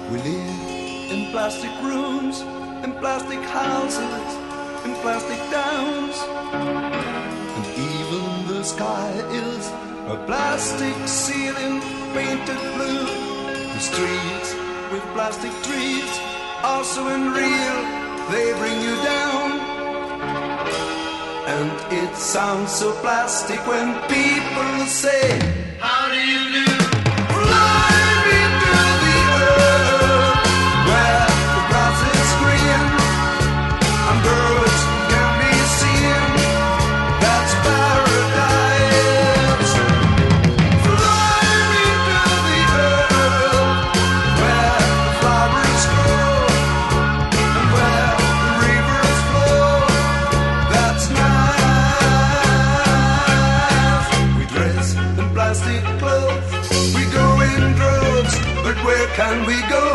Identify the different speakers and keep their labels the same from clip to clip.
Speaker 1: We live in plastic rooms, in plastic houses, in plastic towns. And even the sky is a plastic ceiling painted blue. The streets with plastic trees are so unreal, they bring you down. And it sounds so plastic when people say, how do you do? Fly me to the earth where the grass is green and birds can be seen. That's paradise. Fly me to the earth where the flowers grow and where the rivers flow. That's nice. We dress in plastic clothes, we go in droves, but where can we go?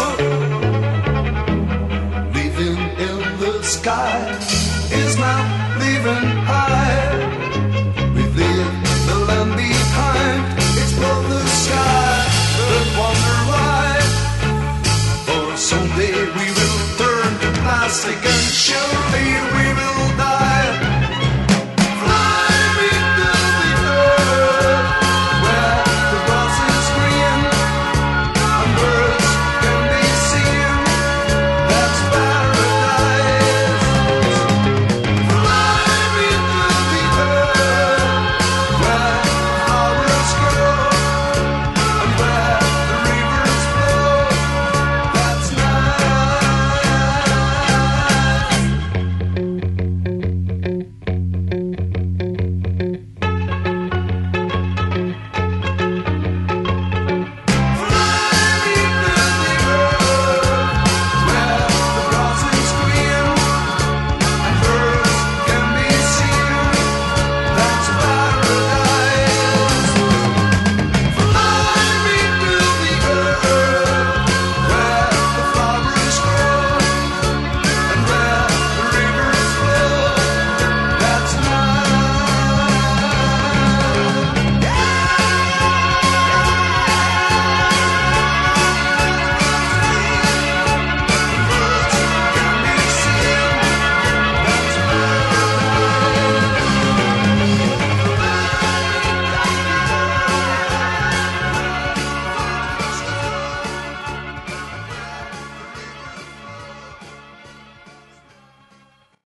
Speaker 1: Living in the sky is not living high. We've lived the land behind, explore the sky, but wonder why. For someday we will turn to plastic and show